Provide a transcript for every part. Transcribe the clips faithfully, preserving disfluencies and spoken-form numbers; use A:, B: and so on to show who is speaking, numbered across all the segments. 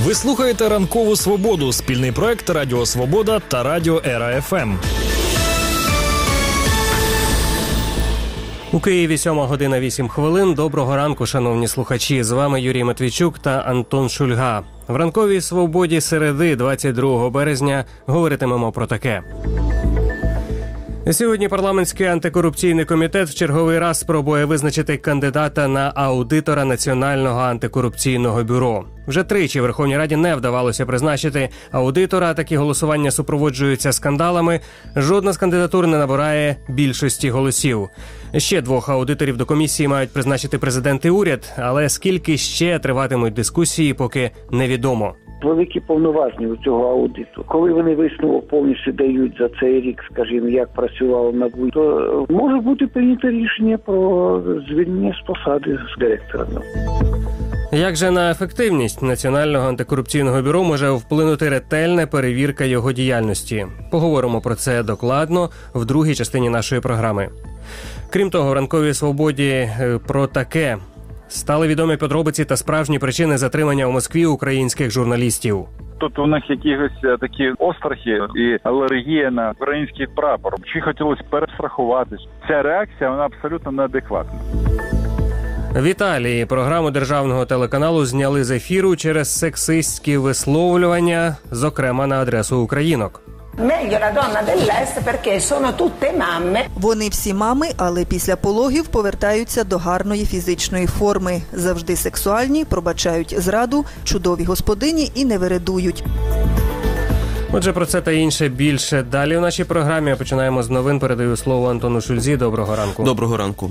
A: Ви слухаєте «Ранкову свободу» – спільний проект Радіо Свобода та Радіо Ера-ФМ.
B: У Києві сьома година вісім хвилин. Доброго ранку, шановні слухачі. З вами Юрій Матвійчук та Антон Шульга. В «Ранковій свободі» середи, двадцять другого березня, говоритимемо про таке. Сьогодні парламентський антикорупційний комітет в черговий раз спробує визначити кандидата на аудитора Національного антикорупційного бюро. Вже тричі Верховній Раді не вдавалося призначити аудитора, такі голосування супроводжуються скандалами. Жодна з кандидатур не набирає більшості голосів. Ще двох аудиторів до комісії мають призначити президент і уряд, але скільки ще триватимуть дискусії, поки невідомо.
C: Великі повноваження у цього аудиту. Коли вони висновок повністю дають за цей рік, скажімо, як працювало НАБУ, то може бути прийнято рішення про звільнення з посади з директора.
B: Як же на ефективність Національного антикорупційного бюро може вплинути ретельна перевірка його діяльності? Поговоримо про це докладно в другій частині нашої програми. Крім того, в «Ранковій свободі» про таке. Стали відомі подробиці та справжні причини затримання у Москві українських журналістів.
D: Тут у них якісь такі острахи і алергія на український прапор. Чи хотілося перестрахуватись? Ця реакція, вона абсолютно неадекватна.
B: В Італії програму державного телеканалу зняли з ефіру через сексистські висловлювання, зокрема на адресу українок.
E: Вони всі мами, але після пологів повертаються до гарної фізичної форми. Завжди сексуальні, пробачають зраду, чудові господині і не вередують.
B: Отже, про це та інше більше далі в нашій програмі. Починаємо з новин. Передаю слово Антону Шульзі. Доброго ранку.
F: Доброго ранку.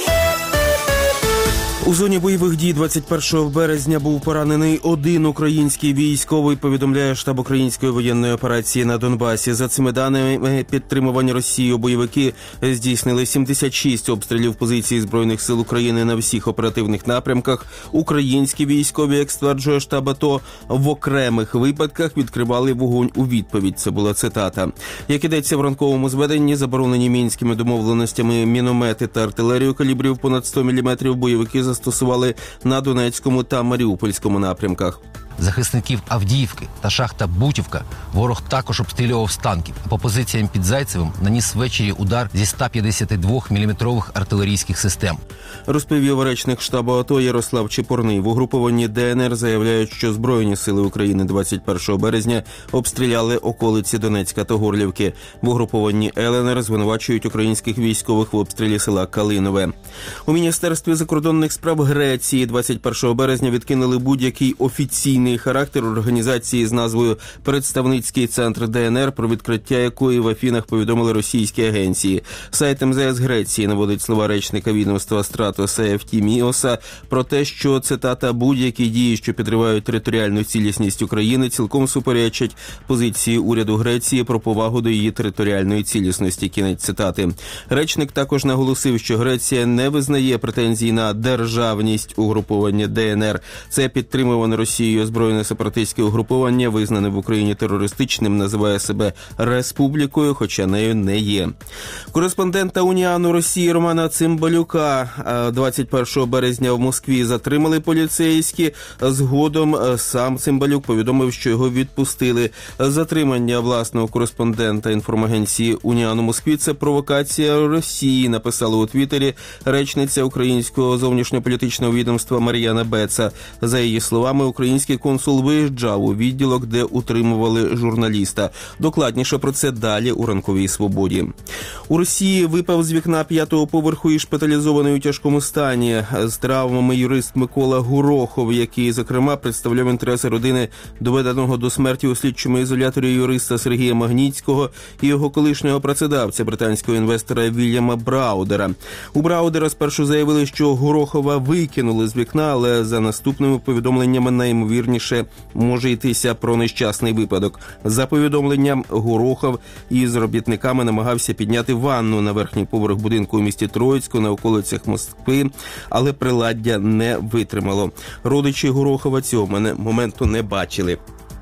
F: У зоні бойових дій двадцять першого березня був поранений один український військовий, повідомляє штаб української воєнної операції на Донбасі. За цими даними, підтримувані Росією бойовики здійснили сімдесят шість обстрілів позицій Збройних сил України на всіх оперативних напрямках. Українські військові, як стверджує штаб АТО, в окремих випадках відкривали вогонь у відповідь. Це була цитата. Як ідеться в ранковому зведенні, заборонені мінськими домовленостями міномети та артилерію калібрів понад сто міліметрів бойовики застосували на Донецькому та Маріупольському напрямках.
G: Захисників Авдіївки та шахта Бутівка ворог також обстрілював з танків. По позиціям під Зайцевим наніс ввечері удар зі ста п'ятдесят два міліметрових артилерійських систем.
F: Розповів речник штабу АТО Ярослав Чепурний. В угрупованні ДНР заявляють, що Збройні сили України двадцять першого березня обстріляли околиці Донецька та Горлівки. В угрупованні ЛНР звинувачують українських військових в обстрілі села Калинове. У Міністерстві закордонних справ Греції двадцять першого березня відкинули будь-який офіційний характер організації з назвою «Представницький центр ДНР», про відкриття якої в Афінах повідомили російські агенції. Сайт ем зе ес Греції наводить слова речника відомства Стратоса Ефтіміоса про те, що, цитата, «будь-які дії, що підривають територіальну цілісність України, цілком суперечать позиції уряду Греції про повагу до її територіальної цілісності». Кінець цитати. Речник також наголосив, що Греція не визнає претензій на державність угруповання ДНР. Це підтримуване Росією збройне сепаратистське угруповання, визнане в Україні терористичним, називає себе республікою, хоча нею не є. Кореспондента Уніану Росії Романа Цимбалюка двадцять першого березня в Москві затримали поліцейські. Згодом сам Цимбалюк повідомив, що його відпустили. Затримання власного кореспондента інформагенції Уніану Москві – це провокація Росії, написала у Твіттері речниця українського зовнішньополітичного відомства Мар'яна Беца. За її словами, український консул виїжджав у відділок, де утримували журналіста. Докладніше про це далі у «Ранковій свободі». У Росії випав з вікна п'ятого поверху і шпиталізований у тяжкому стані з травмами юрист Микола Горохов, який, зокрема, представляв інтереси родини доведеного до смерті у слідчому ізоляторі юриста Сергія Магнітського і його колишнього працедавця, британського інвестора Вільяма Браудера. У Браудера спершу заявили, що Горохова викинули з вікна, але за наступними повідомленнями найімовірніше може йтися про нещасний випадок. За повідомленням, Горохов із робітниками намагався підняти ванну на верхній поверх будинку у місті Троїцьку на околицях Москви, але приладдя не витримало. Родичі Горохова цього моменту не бачили.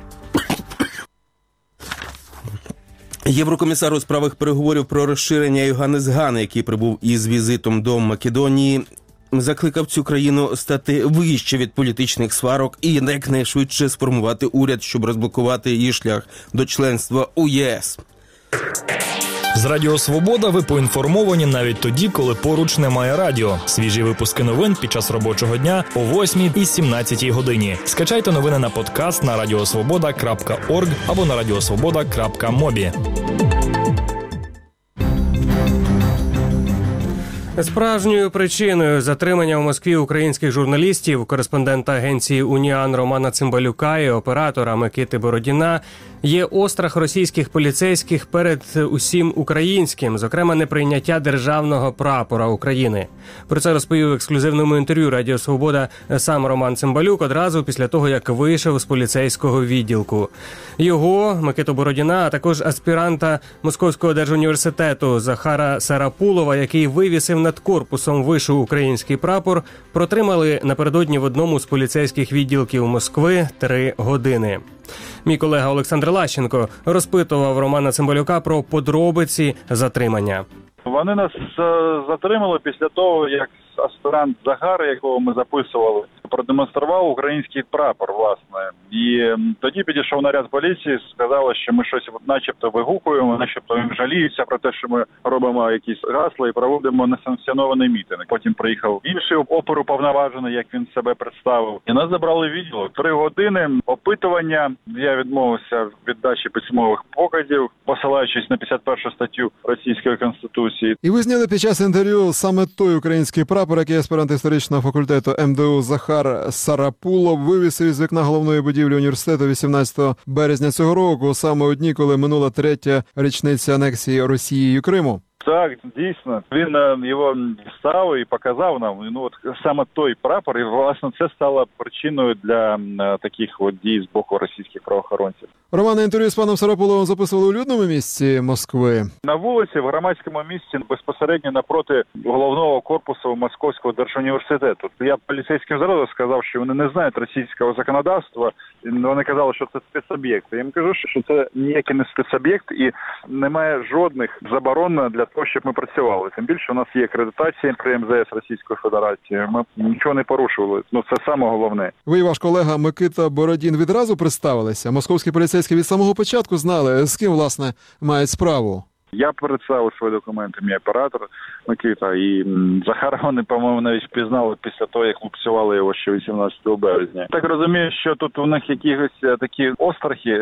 F: Єврокомісар у справах переговорів про розширення Йоганнес Ган, який прибув із візитом до Македонії, закликав цю країну стати вище від політичних сварок і якнайшвидше сформувати уряд, щоб розблокувати її шлях до членства у ЄС.
A: З Радіо Свобода ви поінформовані навіть тоді, коли поруч немає радіо. Свіжі випуски новин під час робочого дня о восьмій і сімнадцятій годині. Скачайте новини на подкаст на радіосвобода крапка орг або на радіосвобода крапка мобі.
B: Справжньою причиною затримання в Москві українських журналістів, кореспондента агенції «Уніан» Романа Цимбалюка і оператора Микити Бородіна є острах російських поліцейських перед усім українським, зокрема неприйняття державного прапора України. Про це розповів в ексклюзивному інтерв'ю Радіо Свобода сам Роман Цимбалюк одразу після того, як вийшов з поліцейського відділку. Його, Микиту Бородіна, а також аспіранта Московського держуніверситету Захара Сарапулова, який вивісив над корпусом вишу український прапор, протримали напередодні в одному з поліцейських відділків Москви три години. Мій колега Олександр Лащенко розпитував Романа Цимбалюка про подробиці затримання.
D: Вони нас затримали після того, як аспірант Захар, якого ми записували, продемонстрував український прапор, власне. І тоді підійшов наряд поліції, сказали, що ми щось начебто вигукуємо, начебто їм жаліються про те, що ми робимо якісь гасла і проводимо несанкціонований мітинг. Потім приїхав інший оперуповноважений, як він себе представив. І нас забрали в відділок. Три години опитування. Я відмовився від дачі письмових показів, посилаючись на п'ятдесят першу статтю Російської Конституції.
H: І ви зняли під час інтерв'ю саме той український прапор, який аспірант історичного факультету ем де у Захар Сарапулов вивісив із вікна головної будівлі університету вісімнадцятого березня цього року, саме у дні, коли минула третя річниця анексії Росією Криму.
D: Так, дійсно. Він його став і показав нам. Ну от саме той прапор, і власне це стало причиною для таких от дій з боку російських правоохоронців.
H: Романе, інтерв'ю з паном Сарапуловим записували у людному місці Москви?
D: На вулиці, в громадському місці, безпосередньо напроти головного корпусу Московського держуніверситету. Я поліцейським зразу сказав, що вони не знають російського законодавства. Вони казали, що це спецоб'єкт. Я їм кажу, що це ніякий не спецоб'єкт і немає жодних заборон для того, щоб ми працювали. Тим більше у нас є акредитація при ем зе ес Російської Федерації. Ми нічого не порушували. Ну, це саме головне.
H: Ви і ваш колега Микита Бородін відразу представилися? Московські поліцейські від самого початку знали, з ким, власне, мають справу?
D: Я представив свої документи, мій оператор Микита, і Захара вони, по-моєму, навіть впізнали після того, як лупцювали його ще вісімнадцятого березня. Так розумію, що тут у них якісь такі острахи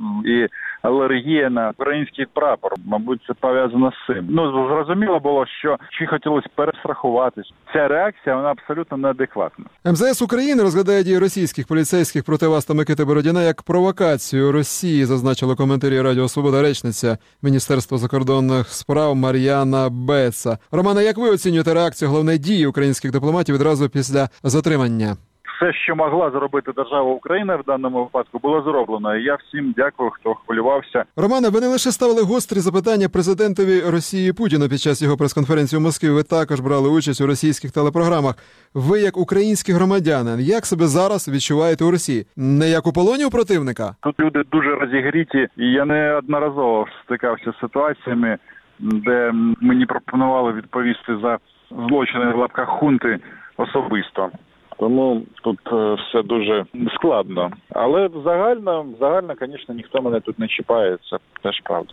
D: і алергія на український прапор. Мабуть, це пов'язано з цим. Ну, зрозуміло було, що чи хотілося перестрахуватись. Ця реакція, вона абсолютно неадекватна.
H: ем зе ес України розглядає дії російських поліцейських проти вас та Микити Бородіна як провокацію Росії, зазначила у коментарі Радіо Свобода речниця Міністерства закордонних справ Мар'яна Беца. Романе, як ви оцінюєте реакцію головної дії українських дипломатів відразу після затримання?
D: Все, що могла зробити держава Україна в даному випадку, було зроблено. І я всім дякую, хто хвилювався.
H: Романе, ви не лише ставили гострі запитання президентові Росії Путіну під час його прес-конференції у Москві, ви також брали участь у російських телепрограмах. Ви, як український громадянин, як себе зараз відчуваєте у Росії? Не як у полоні у противника?
D: Тут люди дуже розігріті, і я неодноразово стикався з ситуаціями, де мені пропонували відповісти за злочини в лапках хунти особисто. Тому тут е, все дуже складно. Але загально, загально, звісно, ніхто мене тут не чіпає, це теж правда.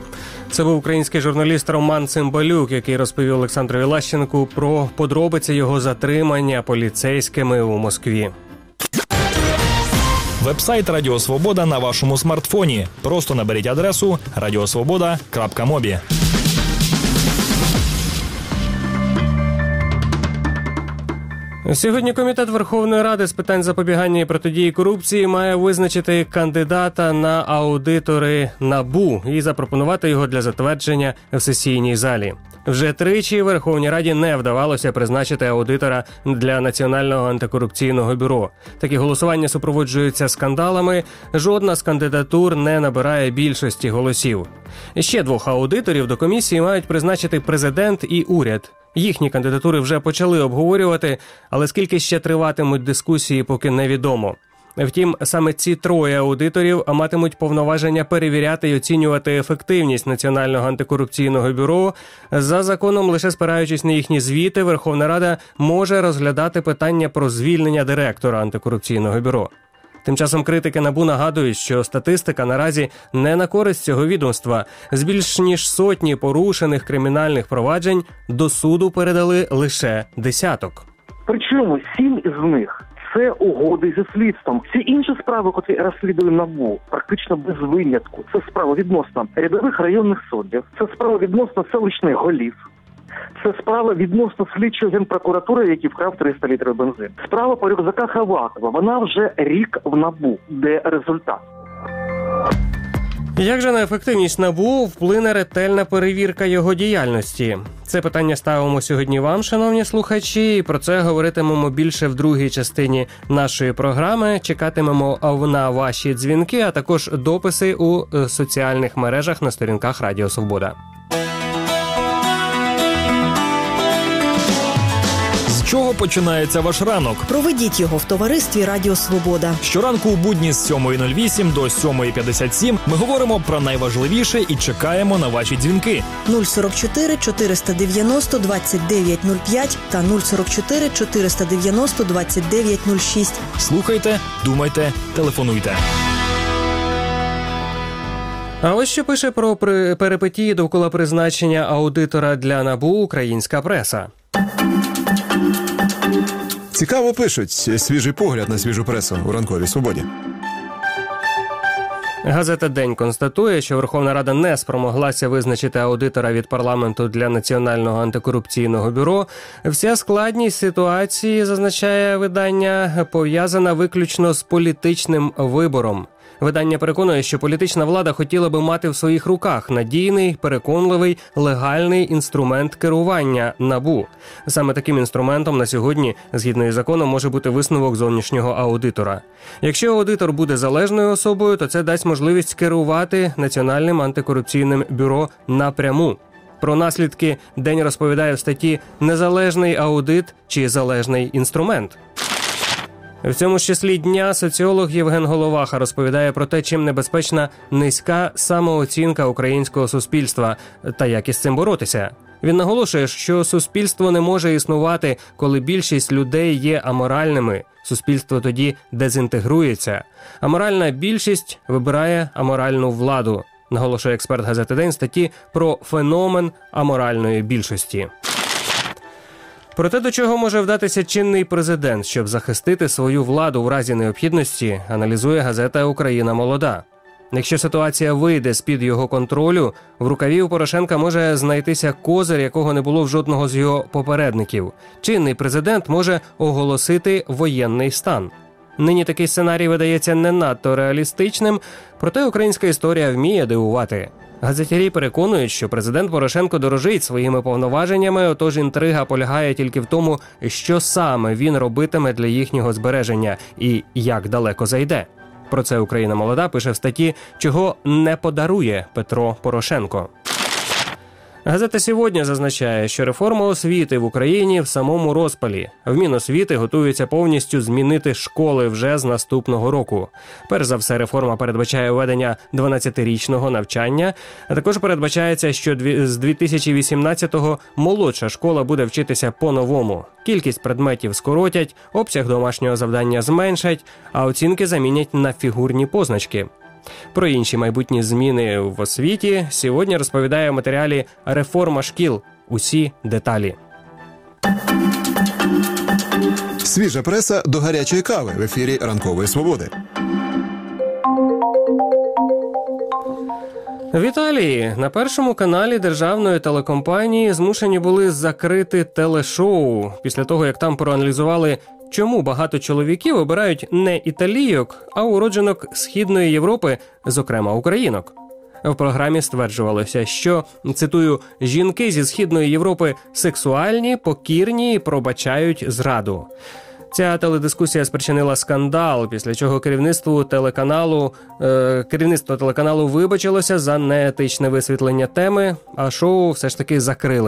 B: Це був український журналіст Роман Цимбалюк, який розповів Олександрові Лащенку про подробиці його затримання поліцейськими у Москві.
A: Вебсайт Радіо Свобода на вашому смартфоні. Просто наберіть адресу радіосвобода крапка мобі.
B: Сьогодні Комітет Верховної Ради з питань запобігання і протидії корупції має визначити кандидата на аудитори НАБУ і запропонувати його для затвердження в сесійній залі. Вже тричі Верховній Раді не вдавалося призначити аудитора для Національного антикорупційного бюро. Такі голосування супроводжуються скандалами, жодна з кандидатур не набирає більшості голосів. Ще двох аудиторів до комісії мають призначити президент і уряд. Їхні кандидатури вже почали обговорювати, але скільки ще триватимуть дискусії, поки невідомо. Втім, саме ці троє аудиторів матимуть повноваження перевіряти і оцінювати ефективність Національного антикорупційного бюро. За законом, лише спираючись на їхні звіти, Верховна Рада може розглядати питання про звільнення директора антикорупційного бюро. Тим часом критики НАБУ нагадують, що статистика наразі не на користь цього відомства. З більш ніж сотні порушених кримінальних проваджень до суду передали лише десяток.
I: Причому сім із них – це угоди зі слідством. Всі інші справи, які розслідує НАБУ, практично без винятку. Це справа відносно рядових районних суддів, це справа відносно селищних голів. Це справа відносно слідчого Генпрокуратури, який вкрав триста літрів бензину. Справа по рюкзаках Авакова. Вона вже рік в НАБУ. Де результат?
B: Як же на ефективність НАБУ вплине ретельна перевірка його діяльності? Це питання ставимо сьогодні вам, шановні слухачі, і про це говоритимемо більше в другій частині нашої програми. Чекатимемо на ваші дзвінки, а також дописи у соціальних мережах на сторінках Радіо Свобода.
A: З чого починається ваш ранок?
J: Проведіть його в товаристві Радіо Свобода.
A: Щоранку у будні з сьомої нуль вісім до сьомої п'ятдесят сім ми говоримо про найважливіше і чекаємо на ваші дзвінки.
J: нуль сорок чотири чотириста дев'яносто двадцять дев'ять нуль п'ять та нуль сорок чотири чотириста дев'яносто двадцять дев'ять нуль шість.
A: Слухайте, думайте, телефонуйте.
B: А ось що пише про перипетії довкола призначення аудитора для НАБУ українська преса.
K: Цікаво пишуть. Свіжий погляд на свіжу пресу у ранковій свободі.
B: Газета «День» констатує, що Верховна Рада не спромоглася визначити аудитора від парламенту для Національного антикорупційного бюро. Вся складність ситуації, зазначає видання, пов'язана виключно з політичним вибором. Видання переконує, що політична влада хотіла би мати в своїх руках надійний, переконливий, легальний інструмент керування НАБУ. Саме таким інструментом на сьогодні, згідно із законом, може бути висновок зовнішнього аудитора. Якщо аудитор буде залежною особою, то це дасть можливість керувати Національним антикорупційним бюро напряму. Про наслідки «День» розповідає в статті «Незалежний аудит чи залежний інструмент». В цьому ж числі дня соціолог Євген Головаха розповідає про те, чим небезпечна низька самооцінка українського суспільства та як із цим боротися. Він наголошує, що суспільство не може існувати, коли більшість людей є аморальними. Суспільство тоді дезінтегрується. Аморальна більшість вибирає аморальну владу, наголошує експерт газети «День» статті про феномен аморальної більшості. Про те, до чого може вдатися чинний президент, щоб захистити свою владу в разі необхідності, аналізує газета «Україна молода». Якщо ситуація вийде з-під його контролю, в рукаві у Порошенка може знайтися козир, якого не було в жодного з його попередників. Чинний президент може оголосити воєнний стан. Нині такий сценарій видається не надто реалістичним, проте українська історія вміє дивувати. Газетярі переконують, що президент Порошенко дорожить своїми повноваженнями, отож інтрига полягає тільки в тому, що саме він робитиме для їхнього збереження і як далеко зайде. Про це «Україна молода» пише в статті «Чого не подарує Петро Порошенко». Газета «Сьогодні» зазначає, що реформа освіти в Україні в самому розпалі. В Міносвіти готуються повністю змінити школи вже з наступного року. Перш за все, реформа передбачає введення дванадцятирічного навчання, а також передбачається, що з дві тисячі вісімнадцятого молодша школа буде вчитися по-новому. Кількість предметів скоротять, обсяг домашнього завдання зменшать, а оцінки замінять на фігурні позначки. Про інші майбутні зміни в освіті сьогодні розповідає в матеріалі «Реформа шкіл. Усі деталі».
K: Свіжа преса до гарячої кави в ефірі «Ранкової свободи».
B: В Італії на першому каналі державної телекомпанії змушені були закрити телешоу після того, як там проаналізували, чому багато чоловіків обирають не італійок, а уродженок Східної Європи, зокрема українок. В програмі стверджувалося, що, цитую, «жінки зі Східної Європи сексуальні, покірні і пробачають зраду». Ця теледискусія спричинила скандал, після чого керівництво телеканалу, е, керівництво телеканалу вибачилося за неетичне висвітлення теми, а шоу все ж таки закрили.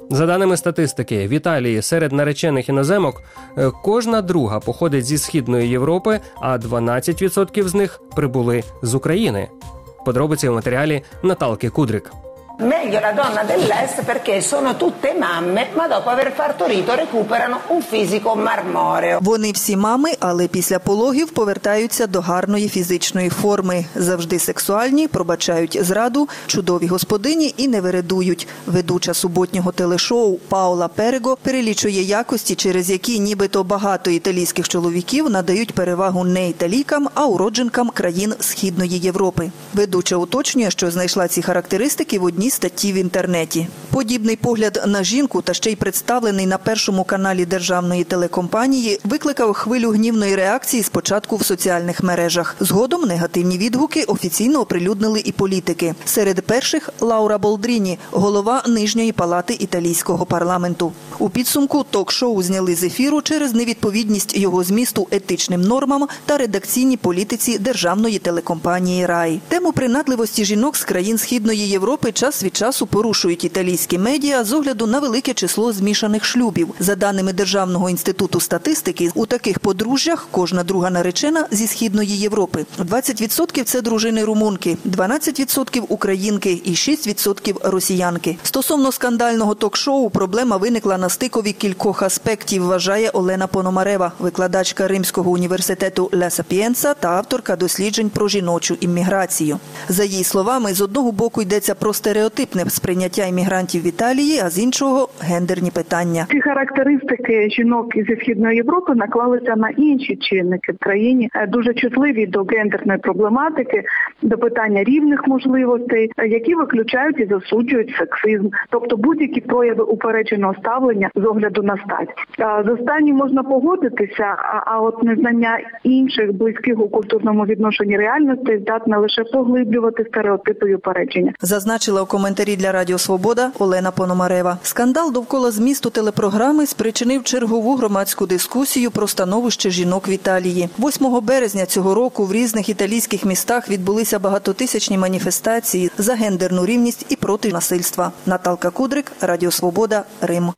B: За даними статистики, в Італії серед наречених іноземок кожна друга походить зі Східної Європи, а дванадцять відсотків з них прибули з України. Подробиці в матеріалі Наталки Кудрик.
L: Meglio la donna dell'est perché sono tutte mamme, ma dopo aver partorito recuperano un fisico marmoreo.
E: Вони всі мами, але після пологів повертаються до гарної фізичної форми. Завжди сексуальні, пробачають зраду, чудові господині і не вередують. Ведуча суботнього телешоу Паула Перего перелічує якості, через які нібито багато італійських чоловіків надають перевагу не італійкам, а уродженкам країн Східної Європи. Ведуча уточнює, що знайшла ці характеристики в одній статті в інтернеті. Подібний погляд на жінку, та ще й представлений на першому каналі державної телекомпанії, викликав хвилю гнівної реакції спочатку в соціальних мережах. Згодом негативні відгуки офіційно оприлюднили і політики. Серед перших – Лаура Болдріні, голова Нижньої палати італійського парламенту. У підсумку ток-шоу зняли з ефіру через невідповідність його змісту етичним нормам та редакційній політиці державної телекомпанії «Рай». Тему принадливості жінок з країн Східної Європи час від часу порушують італійські медіа з огляду на велике число змішаних шлюбів. За даними Державного інституту статистики, у таких подружжях кожна друга наречена зі Східної Європи. двадцять відсотків – це дружини румунки, дванадцять відсотків – українки і шість відсотків – росіянки. Стосовно скандального ток-шоу проблема виникла на стикові кількох аспектів, вважає Олена Пономарева, викладачка Римського університету Ла Сапієнца та авторка досліджень про жіночу імміграцію. За її словами, з одного боку йдеться про стереотипне сприйняття іммігрантів в Італії, а з іншого – гендерні питання.
M: Ці характеристики жінок зі Східної Європи наклалися на інші чинники в країні, дуже чутливі до гендерної проблематики, до питання рівних можливостей, які виключають і засуджують сексизм, тобто будь-які прояви упередженого ставлення з огляду на стать. З останнім можна погодитися, а от незнання інших близьких у культурному відношенні реальностей здатне лише поглиблювати стереотипи і упередження.
E: Зазначила у коментарі для Радіо Свобода Олена Пономарева. Скандал довкола змісту телепрограми спричинив чергову громадську дискусію про становище жінок в Італії. восьмого березня цього року в різних італійських містах відбулися багатотисячні маніфестації за гендерну рівність і проти насильства. Наталка Кудрик, Радіо Свобода, Рим.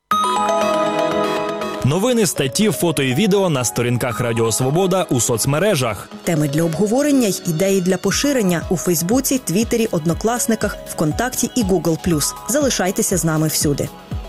A: Новини, статті, фото і відео на сторінках Радіо Свобода у соцмережах.
J: Теми для обговорення й ідеї для поширення у Фейсбуці, Твіттері, Однокласниках, ВКонтакті і Гугл плюс. Залишайтеся з нами всюди.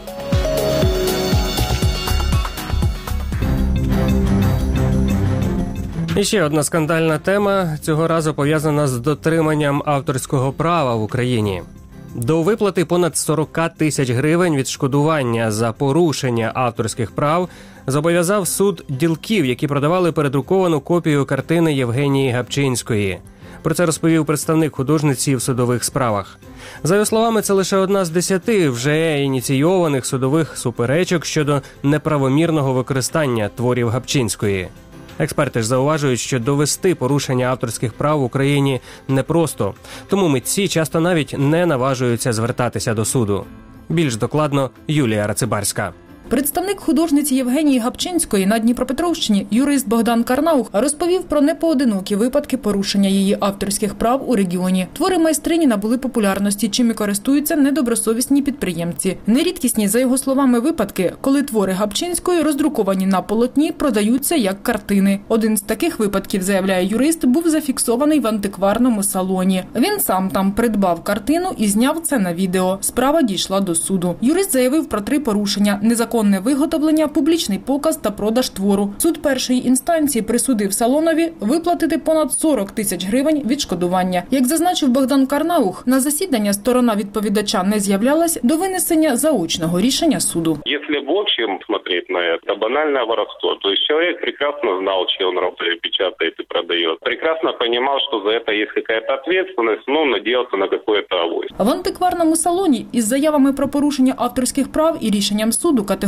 B: І ще одна скандальна тема, цього разу пов'язана з дотриманням авторського права в Україні. До виплати понад сорок тисяч гривень відшкодування за порушення авторських прав зобов'язав суд ділків, які продавали передруковану копію картини Євгенії Гапчинської. Про це розповів представник художниці в судових справах. За його словами, це лише одна з десяти вже ініційованих судових суперечок щодо неправомірного використання творів Гапчинської. Експерти ж зауважують, що довести порушення авторських прав в Україні непросто, тому митці часто навіть не наважуються звертатися до суду. Більш докладно Юлія Рацибарська.
N: Представник художниці Євгенії Гапчинської на Дніпропетровщині, юрист Богдан Карнаух, розповів про непоодинокі випадки порушення її авторських прав у регіоні. Твори майстрині набули популярності, чим і користуються недобросовісні підприємці. Нерідкісні, за його словами, випадки, коли твори Гапчинської, роздруковані на полотні, продаються як картини. Один з таких випадків, заявляє юрист, був зафіксований в антикварному салоні. Він сам там придбав картину і зняв це на відео. Справа дійшла до суду. Юрист заявив про три порушення – незаконне виготовлення, публічний показ та продаж твору. Суд першої інстанції присудив салонові виплатити понад сорок тисяч гривень відшкодування. Як зазначив Богдан Карнаух, на засідання сторона відповідача не з'являлась до винесення заочного рішення суду.
O: Якщо в общем смотреть на это, банальное воровство. То есть человек прекрасно знал, чьи он работы печатает и продает. Прекрасно понимал, что за это есть какая-то ответственность, но надеялся на какое-то авось.
N: В антикварному салоні із заявами про порушення авторських прав і рішенням суду категорично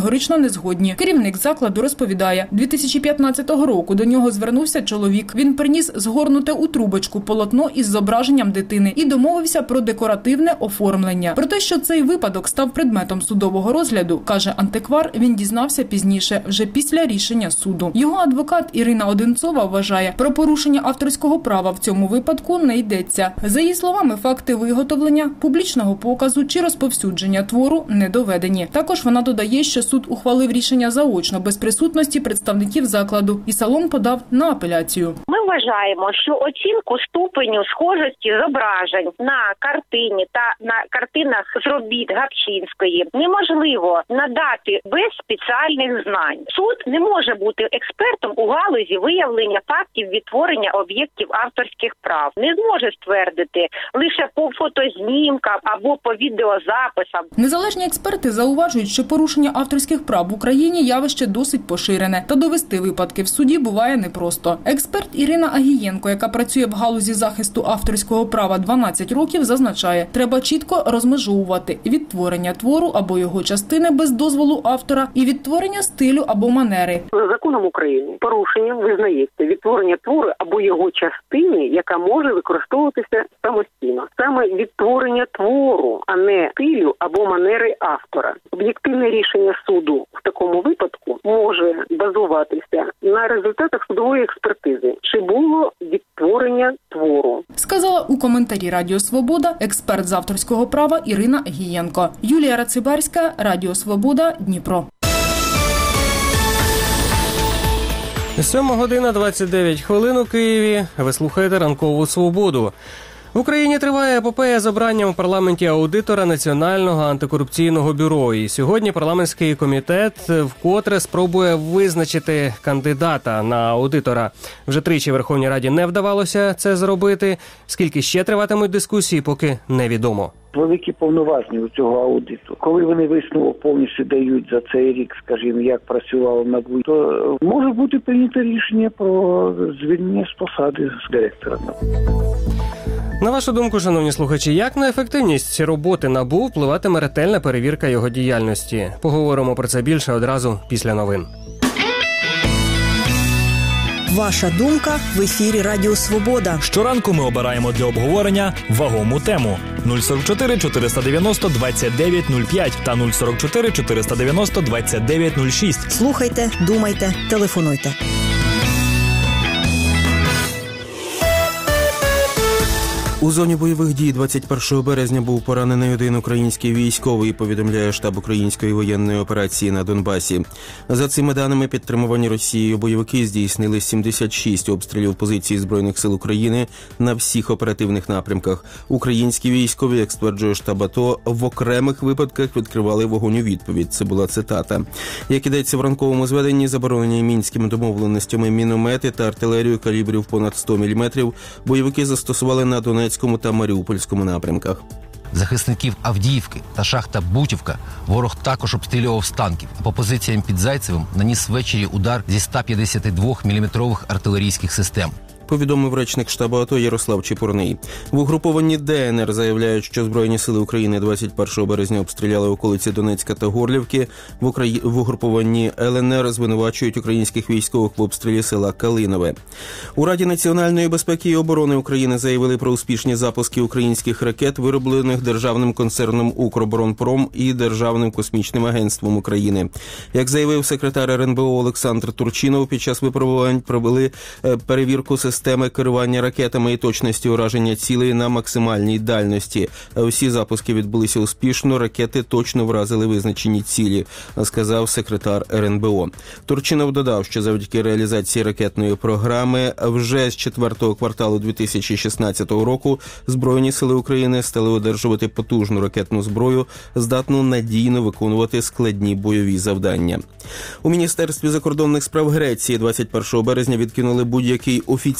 N: категорично не згодні. Керівник закладу розповідає, дві тисячі п'ятнадцятого року до нього звернувся чоловік. Він приніс згорнуте у трубочку полотно із зображенням дитини і домовився про декоративне оформлення. Про те, що цей випадок став предметом судового розгляду, каже антиквар, він дізнався пізніше, вже після рішення суду. Його адвокат Ірина Одинцова вважає, про порушення авторського права в цьому випадку не йдеться. За її словами, факти виготовлення, публічного показу чи розповсюдження твору не доведені. Також вона додає, що суд ухвалив рішення заочно, без присутності представників закладу, і салон подав на апеляцію.
P: Ми вважаємо, що оцінку ступеню схожості зображень на картині та на картинах з робіт Гапчинської неможливо надати без спеціальних знань. Суд не може бути експертом у галузі виявлення фактів відтворення об'єктів авторських прав. Не зможе ствердити лише по фотознімкам або по відеозаписам.
N: Незалежні експерти зауважують, що порушення авторських прав в Україні явище досить поширене, та довести випадки в суді буває непросто. Експерт Ірина Агієнко, яка працює в галузі захисту авторського права дванадцять років, зазначає, треба чітко розмежовувати відтворення твору або його частини без дозволу автора і відтворення стилю або манери.
Q: Законом України порушенням визнається відтворення твору або його частини, яка може використовуватися самостійно. Саме відтворення твору, а не стилю або манери автора. Об'єктивне рішення суду в такому випадку може базуватися на результатах судової експертизи, чи було відтворення твору.
N: Сказала у коментарі Радіо Свобода експерт з авторського права Ірина Агієнко. Юлія Рацибарська, Радіо Свобода, Дніпро.
B: сьома година двадцять дев'ять хвилин у Києві. Ви слухаєте «Ранкову свободу». В Україні триває епопея з обранням у парламенті аудитора Національного антикорупційного бюро. І сьогодні парламентський комітет вкотре спробує визначити кандидата на аудитора. Вже тричі Верховній Раді не вдавалося це зробити. Скільки ще триватимуть дискусії, поки невідомо.
C: Великі повноваження у цього аудиту. Коли вони висновок повністю дають за цей рік, скажімо, як працювало НАБУ, то може бути прийнято рішення про звільнення з посади з директора НАБУ.
B: На вашу думку, шановні слухачі, як на ефективність роботи НАБУ впливатиме ретельна перевірка його діяльності? Поговоримо про це більше одразу після новин.
J: Ваша думка в ефірі Радіо Свобода.
A: Щоранку ми обираємо для обговорення вагому тему. нуль сорок чотири чотириста дев'яносто двадцять дев'ять нуль п'ять та нуль сорок чотири чотириста дев'яносто двадцять дев'ять нуль шість.
J: Слухайте, думайте, телефонуйте.
F: У зоні бойових дій двадцять першого березня був поранений один український військовий, повідомляє штаб української воєнної операції на Донбасі. За цими даними, підтримувані Росією бойовики здійснили сімдесят шість обстрілів позицій Збройних сил України на всіх оперативних напрямках. Українські військові, як стверджує штаб АТО, в окремих випадках відкривали вогонь у відповідь. Це була цитата. Як ідеться в ранковому зведенні, заборонені мінськими домовленостями міномети та артилерію калібрів понад сто міліметрів бойовики застосували на Донецьку та Маріупольському напрямках.
G: Захисників Авдіївки та шахта Бутівка ворог також обстрілював з танків, а по позиціям під Зайцевим наніс ввечері удар зі ста п'ятдесят два міліметрових артилерійських систем.
F: Повідомив речник штабу АТО Ярослав Чепурний. В угрупованні ДНР заявляють, що Збройні сили України двадцять першого березня обстріляли околиці Донецька та Горлівки. В, Украї... в угрупованні ЛНР звинувачують українських військових в обстрілі села Калинове. У Раді національної безпеки і оборони України заявили про успішні запуски українських ракет, вироблених державним концерном «Укроборонпром» і Державним космічним агентством України. Як заявив секретар ер ен бе о Олександр Турчинов, під час випробувань провели перевірку системи системи керування ракетами і точності ураження цілей на максимальній дальності. Всі запуски відбулися успішно, ракети точно вразили визначені цілі, сказав секретар ер ен бе о. Турчинов додав, що завдяки реалізації ракетної програми вже з четвертого кварталу дві тисячі шістнадцятого року Збройні сили України стали одержувати потужну ракетну зброю, здатну надійно виконувати складні бойові завдання. У Міністерстві закордонних справ Греції двадцять першого березня відкинули будь-який офіційний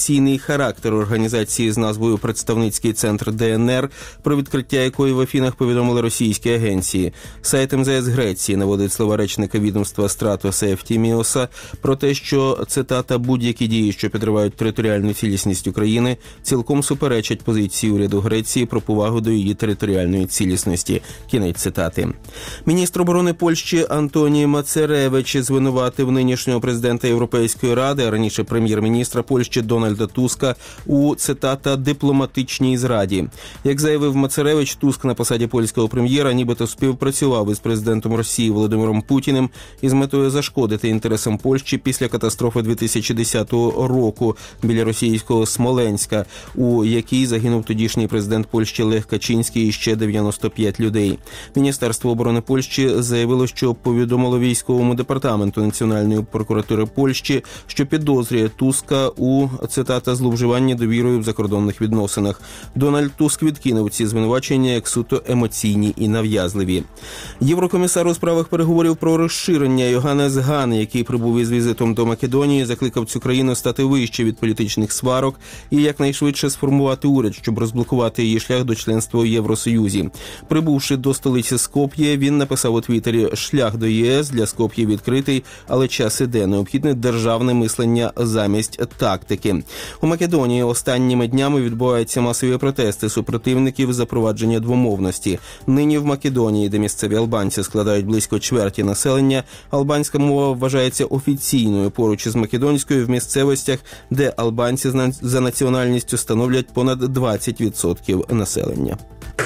F: неофіційний характер організації з назвою «Представницький центр ДНР», про відкриття якої в Афінах повідомили російські агенції. Сайт ем зе ес Греції наводить слова речника відомства Стратоса Ефтіміоса про те, що, цитата, «будь-які дії, що підривають територіальну цілісність України, цілком суперечать позиції уряду Греції про повагу до її територіальної цілісності». Кінець цитати. Міністр оборони Польщі Антоній Мацеревич звинуватив нинішнього президента Європейської ради, а раніше прем'єр-міністра Польщі Дональда Туска у, цитата, «дипломатичній зраді». Як заявив Мацеревич, Туск на посаді польського прем'єра нібито співпрацював із президентом Росії Володимиром Путіним із метою зашкодити інтересам Польщі після катастрофи дві тисячі десятого року біля російського Смоленська, у якій загинув тодішній президент Польщі Лех Качинський і ще дев'яносто п'ять людей. Міністерство оборони Польщі заявило, що повідомило військовому департаменту Національної прокуратури Польщі, що підозрює Туска у, цитата, «зловживанні довірою в закордонних відносинах». Дональд Туск відкинув ці звинувачення як суто емоційні і нав'язливі. Єврокомісар у справах переговорів про розширення Йоханнес Хан, який прибув із візитом до Македонії, закликав цю країну стати вище від політичних сварок і якнайшвидше сформувати уряд, щоб розблокувати її шлях до членства у Євросоюзі. Прибувши до столиці Скоп'є, він написав у Твіттері: «Шлях до ЄС для Скоп'є відкритий, але час іде. Необхідне державне мислення замість тактики». У Македонії останніми днями відбуваються масові протести супротивників запровадження двомовності. Нині в Македонії, де місцеві албанці складають близько чверті населення, албанська мова вважається офіційною поруч із македонською в місцевостях, де албанці за національністю становлять понад двадцять відсотків населення.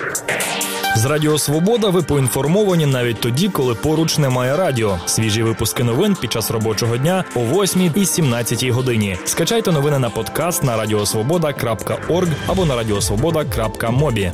A: З Радіо Свобода ви поінформовані навіть тоді, коли поруч немає радіо. Свіжі випуски новин під час робочого дня о восьмій і сімнадцятій годині. Скачайте новини на подкаст на радіосвобода крапка орг або на радіосвобода крапка мобі.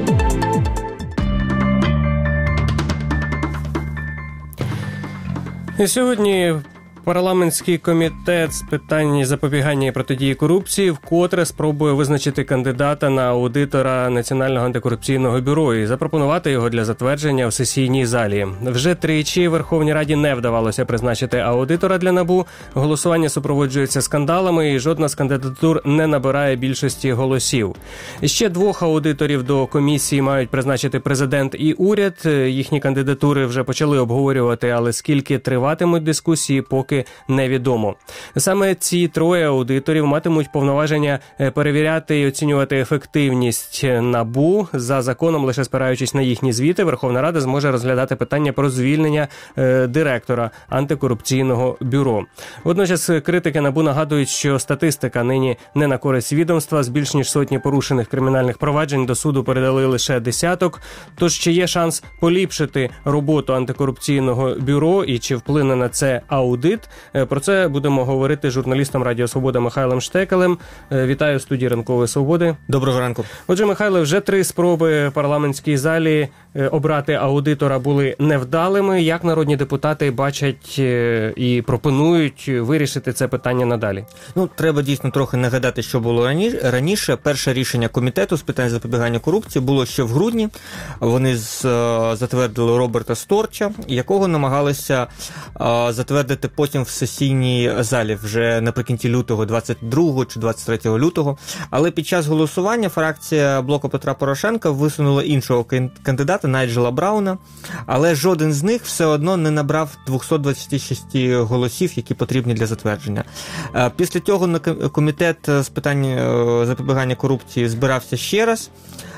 B: І сьогодні парламентський комітет з питань запобігання і протидії корупції вкотре спробує визначити кандидата на аудитора Національного антикорупційного бюро і запропонувати його для затвердження в сесійній залі. Вже тричі Верховній Раді не вдавалося призначити аудитора для НАБУ. Голосування супроводжується скандалами і жодна з кандидатур не набирає більшості голосів. Ще двох аудиторів до комісії мають призначити президент і уряд. Їхні кандидатури вже почали обговорювати, але скільки триватимуть дискусії, поки невідомо. Саме ці троє аудиторів матимуть повноваження перевіряти і оцінювати ефективність НАБУ. За законом, лише спираючись на їхні звіти, Верховна Рада зможе розглядати питання про звільнення е, директора антикорупційного бюро. Водночас критики НАБУ нагадують, що статистика нині не на користь відомства. З більш ніж сотні порушених кримінальних проваджень до суду передали лише десяток. Тож чи є шанс поліпшити роботу антикорупційного бюро і чи вплине на це аудит? Про це будемо говорити з журналістом Радіо Свобода Михайлом Штекелем. Вітаю в студії Ранкової Свободи.
R: Доброго ранку.
B: Отже, Михайло, вже три спроби в парламентській залі обрати аудитора були невдалими. Як народні депутати бачать і пропонують вирішити це питання надалі?
R: Ну, треба дійсно трохи нагадати, що було раніше. Перше рішення комітету з питань запобігання корупції було ще в грудні. Вони затвердили Роберта Сторча, якого намагалися затвердити потім в сесійній залі вже наприкінці лютого, двадцять другого чи двадцять третього лютого. Але під час голосування фракція Блоку Петра Порошенка висунула іншого кандидата, Найджела Брауна, але жоден з них все одно не набрав двісті двадцять шість голосів, які потрібні для затвердження. Після цього комітет з питань запобігання корупції збирався ще раз,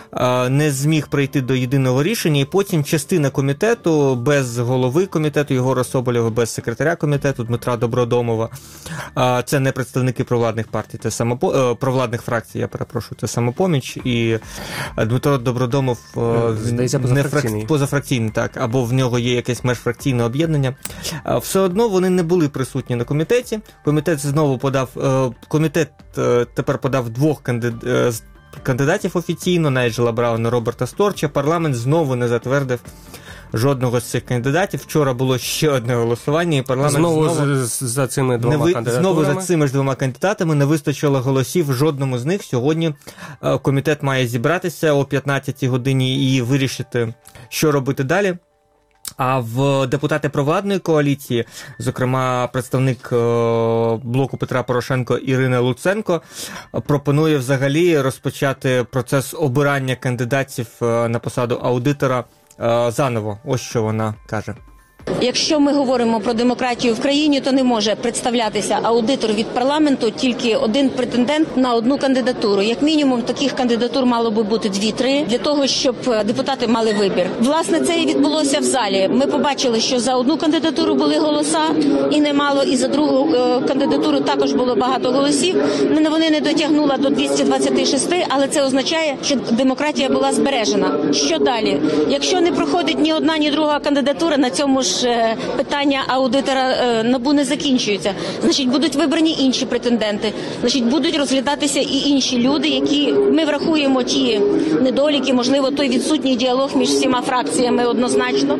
R: не зміг прийти до єдиного рішення, і потім частина комітету, без голови комітету Єгора Соболєва, без секретаря комітету Дмитра Добродомова, це не представники провладних партій, це самопо... провладних фракцій, я перепрошую, це Самопоміч, і Дмитро Добродомов
B: Здається, позафракційний.
R: Фрак... позафракційний, так, або в нього є якесь межфракційне об'єднання. Все одно вони не були присутні на комітеті. Комітет знову подав, комітет тепер подав двох кандидатів, кандидатів офіційно, Найджела Брауна, Роберта Сторча. Парламент знову не затвердив жодного з цих кандидатів. Вчора було ще одне голосування, і парламент
B: знову,
R: знову
B: за цими двома
R: ви...
B: кандидатурами.
R: Знову за цими ж двома кандидатами не вистачило голосів жодному з них. Сьогодні комітет має зібратися о п'ятнадцятій годині і вирішити, що робити далі. А в депутати провладної коаліції, зокрема представник блоку Петра Порошенко Ірина Луценко, пропонує взагалі розпочати процес обирання кандидатів на посаду аудитора заново. Ось що вона каже.
S: Якщо ми говоримо про демократію в країні, то не може представлятися аудитор від парламенту, тільки один претендент на одну кандидатуру. Як мінімум, таких кандидатур мало би бути дві-три, для того, щоб депутати мали вибір. Власне, це і відбулося в залі. Ми побачили, що за одну кандидатуру були голоса, і немало, і за другу кандидатуру також було багато голосів. Вони не дотягнули до двісті двадцять шість, але це означає, що демократія була збережена. Що далі? Якщо не проходить ні одна, ні друга кандидатура, на цьому ж питання аудитора НАБУ не закінчуються. Значить, будуть вибрані інші претенденти. Значить, будуть розглядатися і інші люди, які ми врахуємо ті недоліки, можливо, той відсутній діалог між всіма фракціями однозначно.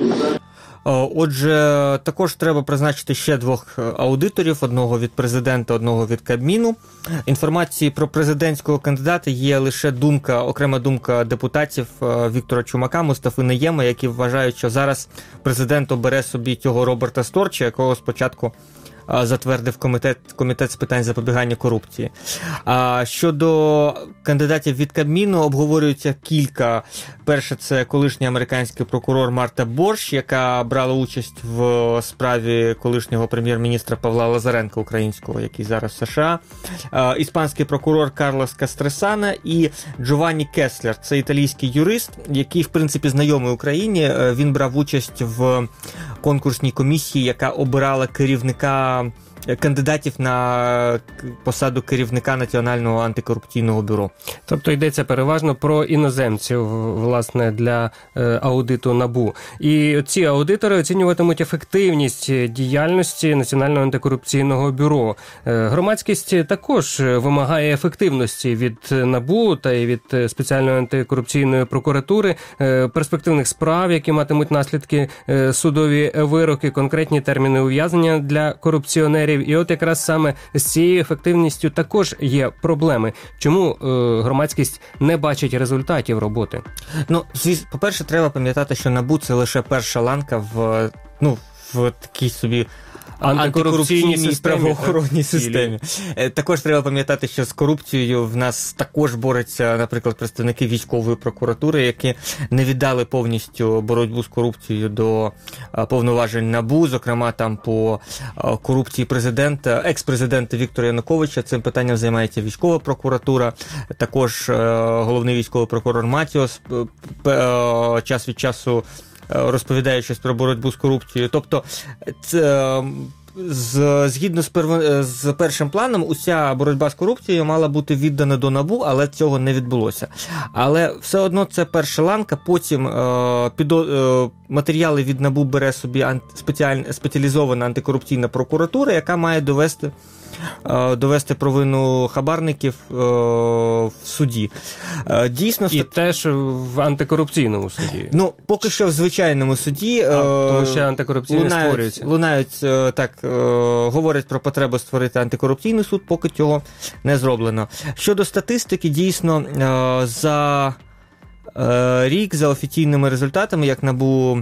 R: Отже, також треба призначити ще двох аудиторів, одного від президента, одного від Кабміну. Інформації про президентського кандидата є лише думка, окрема думка депутатів Віктора Чумака, Мустафи Найєма, які вважають, що зараз президент обере собі цього Роберта Сторча, якого спочатку затвердив комітет, комітет з питань запобігання корупції. А щодо кандидатів від Кабміну обговорюється кілька. Перше, це колишній американський прокурор Марта Борщ, яка брала участь в справі колишнього прем'єр-міністра Павла Лазаренка, українського, який зараз в США. А, іспанський прокурор Карлос Кастресана і Джованні Кеслер. Це італійський юрист, який, в принципі, знайомий Україні. Він брав участь в конкурсній комісії, яка обирала керівника кандидатів на посаду керівника Національного антикорупційного бюро.
B: Тобто йдеться переважно про іноземців, власне, для аудиту НАБУ. І ці аудитори оцінюватимуть ефективність діяльності Національного антикорупційного бюро. Громадськість також вимагає ефективності від НАБУ та й від спеціальної антикорупційної прокуратури, перспективних справ, які матимуть наслідки, судові вироки, конкретні терміни ув'язнення для корупціонерів. І от якраз саме з цією ефективністю також є проблеми. Чому е, громадськість не бачить результатів роботи?
R: Ну, звісно, по-перше, треба пам'ятати, що НАБУ – це лише перша ланка в, ну, в такій собі антикорупційній правоохоронній системі. Також треба пам'ятати, що з корупцією в нас також борються, наприклад, представники військової прокуратури, які не віддали повністю боротьбу з корупцією до повноважень НАБУ, зокрема там по корупції президента, екс-президента Віктора Януковича. Цим питанням займається військова прокуратура, також головний військовий прокурор Матіос час від часу розповідає щось про боротьбу з корупцією. Тобто, це, з, згідно з, перв... з першим планом, уся боротьба з корупцією мала бути віддана до НАБУ, але цього не відбулося. Але все одно це перша ланка, потім е, підо... е, матеріали від НАБУ бере собі ант... спеціаль... спеціалізована антикорупційна прокуратура, яка має довести довести провину хабарників е, в суді. Е, дійсно,
B: і теж в антикорупційному суді.
R: Ну, поки що в звичайному суді.
B: А, е, тому що антикорупційний
R: лунають,
B: створюється.
R: Лунають, е, так, е, говорять про потребу створити антикорупційний суд, поки цього не зроблено. Щодо статистики, дійсно, е, за е, рік, за офіційними результатами, як НАБУ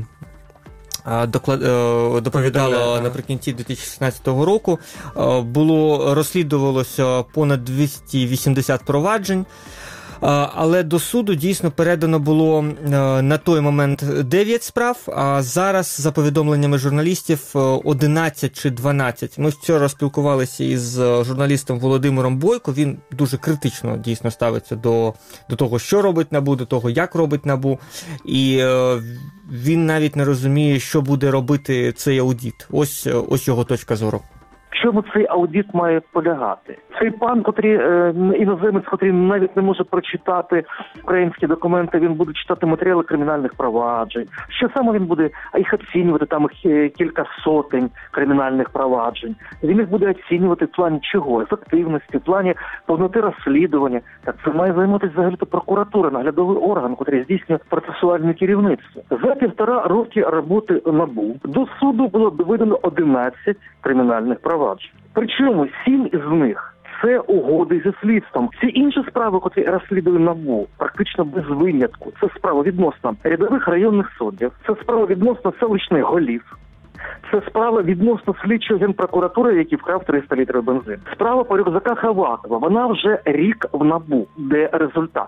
R: доповідало наприкінці дві тисячі шістнадцятого року, було розслідувалося понад двісті вісімдесят проваджень, але до суду дійсно передано було на той момент дев'ять справ, а зараз, за повідомленнями журналістів, одинадцять чи дванадцять. Ми вчора спілкувалися із журналістом Володимиром Бойко, він дуже критично дійсно ставиться до, до того, що робить НАБУ, до того, як робить НАБУ, і він навіть не розуміє, що буде робити цей аудит. Ось, ось його точка зору.
I: В чому цей аудит має полягати? Цей пан, котрий е, іноземець, котрий навіть не може прочитати українські документи, він буде читати матеріали кримінальних проваджень. Що саме він буде їх оцінювати, там їх кілька сотень кримінальних проваджень. Він їх буде оцінювати в плані чого? Ефективності, в плані повноти розслідування. Так це має займатися взагалі-то прокуратура, наглядовий орган, котрий здійснює процесуальне керівництво. За півтора роки роботи НАБУ до суду було доведено одинадцять кримінальних проваджень. Причому сім із них Це угоди зі слідством. Всі інші справи, які розслідує НАБУ, практично без винятку. Це справа відносно рядових районних суддів, це справа відносно селищних голів. Це справа відносно слідчого Генпрокуратури, який вкрав триста літрів бензину. Справа по рюкзаках Авакова. Вона вже рік в НАБУ. Де результат?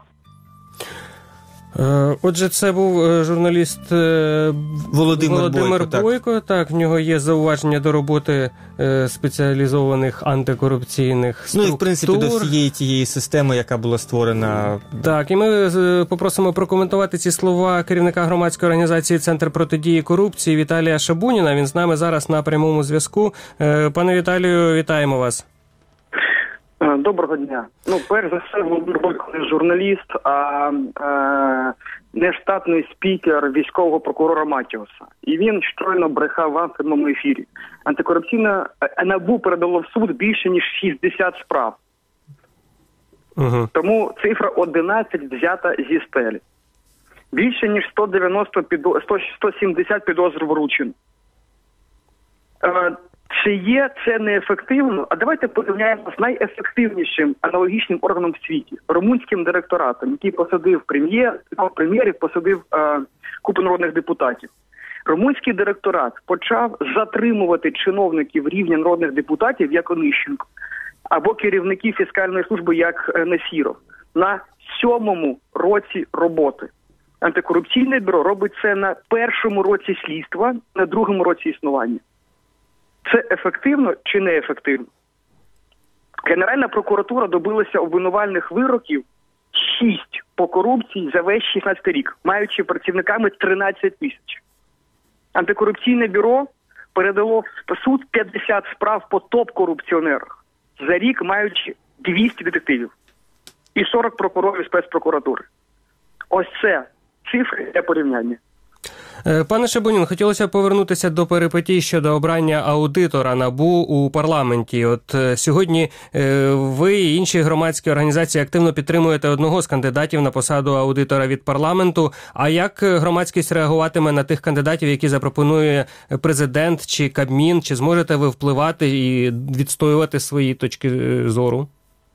B: Отже, це був журналіст
R: Володимир,
B: Володимир
R: Бойко.
B: Бойко. Так. так, в нього є зауваження до роботи спеціалізованих антикорупційних структур.
R: Ну і, в принципі, до всієї тієї системи, яка була створена.
B: Так, і ми попросимо прокоментувати ці слова керівника громадської організації «Центр протидії корупції» Віталія Шабуніна. Він з нами зараз на прямому зв'язку. Пане Віталію, вітаємо вас.
T: Доброго дня. Ну, перш за все, Володимир Бойко не журналіст, а е, нештатний спікер військового прокурора Матіоса. І він щойно брехав вам в прямому ефірі. Антикорупційне НАБУ передало в суд більше, ніж шістдесят справ.
B: Угу.
T: Тому цифра одинадцять взята зі стелі. Більше, ніж сто дев'яносто, сто сімдесят підозр вручено. Е, Чи є це неефективно? А давайте порівняємо з найефективнішим аналогічним органом в світі – румунським директоратом, який посадив прем'єр, прем'єрів, посадив е, купу народних депутатів. Румунський директорат почав затримувати чиновників рівня народних депутатів, як Онищенко, або керівників фіскальної служби, як Насіров, на сьомому році роботи. Антикорупційне бюро робить це на першому році слідства, на другому році існування. Це ефективно чи не ефективно? Генеральна прокуратура добилася обвинувальних вироків шість по корупції за весь шістнадцятий рік, маючи працівниками тринадцять тисяч. Антикорупційне бюро передало в суд п'ятдесят справ по топ-корупціонерах, за рік маючи двісті детективів і сорок прокурорів спецпрокуратури. Ось це цифри для порівняння.
B: Пане Шабунін, хотілося повернутися до перипетій щодо обрання аудитора НАБУ у парламенті. От сьогодні ви і інші громадські організації активно підтримуєте одного з кандидатів на посаду аудитора від парламенту. А як громадськість реагуватиме на тих кандидатів, які запропонує президент чи Кабмін? Чи зможете ви впливати і відстоювати свої точки зору?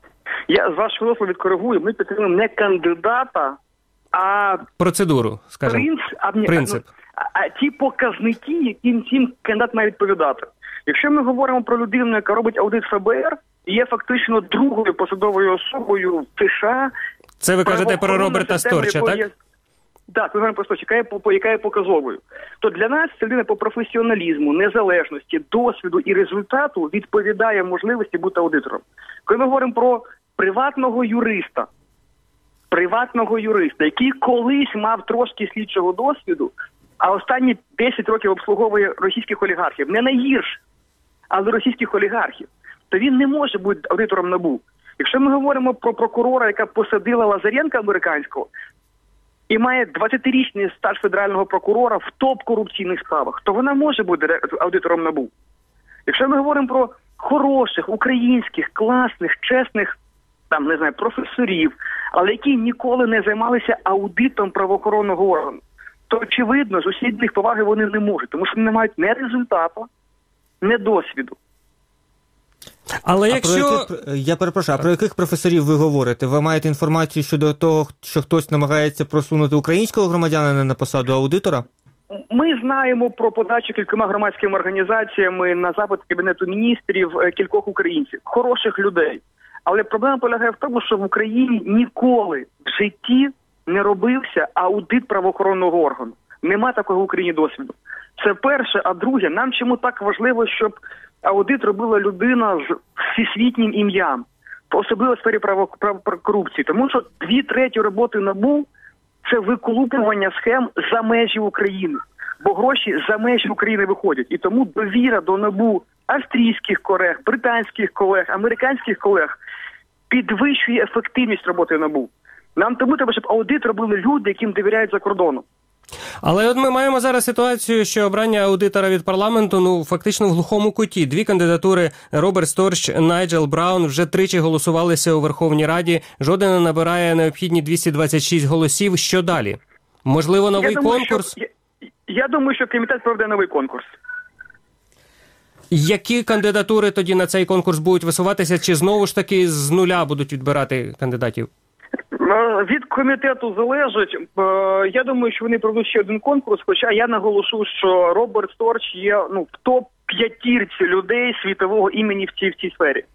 T: Я з вашого дозволу відкоригую. Ми підтримуємо не кандидата, а
B: процедуру, скажімо.
T: Принц, а,
B: принцип.
T: А, а ті показники, яким цим кандидат має відповідати. Якщо ми говоримо про людину, яка робить аудит ФБР, і є фактично другою посадовою особою в США.
B: Це ви кажете про Роберта Сторча, так?
T: Є... Так, ми говоримо про Сторча, яка є, яка є показовою. То для нас ця людина по професіоналізму, незалежності, досвіду і результату відповідає можливості бути аудитором. Коли ми говоримо про приватного юриста, приватного юриста, який колись мав трошки слідчого досвіду, а останні десять років обслуговує російських олігархів, не найгірше, але російських олігархів, то він не може бути аудитором НАБУ. Якщо ми говоримо про прокурора, яка посадила Лазаренка американського, і має двадцятирічний стаж федерального прокурора в топ-корупційних справах, то вона може бути аудитором НАБУ. Якщо ми говоримо про хороших, українських, класних, чесних, там, не знаю, професорів, але які ніколи не займалися аудитом правоохоронного органу, то, очевидно, з усіх них поваги вони не можуть, тому що вони не мають не результату, не досвіду.
B: Але якщо...
R: А про яких, я перепрошую, а про яких професорів ви говорите? Ви маєте інформацію щодо того, що хтось намагається просунути українського громадянина на посаду аудитора?
T: Ми знаємо про подачу кількома громадськими організаціями на запит Кабінету міністрів кількох українців, хороших людей. Але проблема полягає в тому, що в Україні ніколи в житті не робився аудит правоохоронного органу. Нема такого в Україні досвіду. Це перше. А друге, нам чому так важливо, щоб аудит робила людина з всесвітнім ім'ям, особливо в сфері право, право, корупції. Тому що дві треті роботи НАБУ – це виколупування схем за межі України. Бо гроші за межі України виходять. І тому довіра до НАБУ австрійських колег, британських колег, американських колег підвищує ефективність роботи НАБУ. Нам тому треба, щоб аудит робили люди, яким довіряють за кордоном.
B: Але от ми маємо зараз ситуацію, що обрання аудитора від парламенту, ну, фактично в глухому куті. Дві кандидатури – Роберт Сторч, Найджел Браун – вже тричі голосувалися у Верховній Раді. Жоден не набирає необхідні двісті двадцять шість голосів. Що далі? Можливо, новий
T: я думаю,
B: конкурс?
T: Що, я, я думаю, що комітет проведе новий конкурс.
B: Які кандидатури тоді на цей конкурс будуть висуватися, чи знову ж таки з нуля будуть відбирати кандидатів?
T: Від комітету залежить. Я думаю, що вони проведуть ще один конкурс, хоча я наголошу, що Роберт Сторч є ну, в топ-п'ятірці людей світового імені в цій, в цій сфері.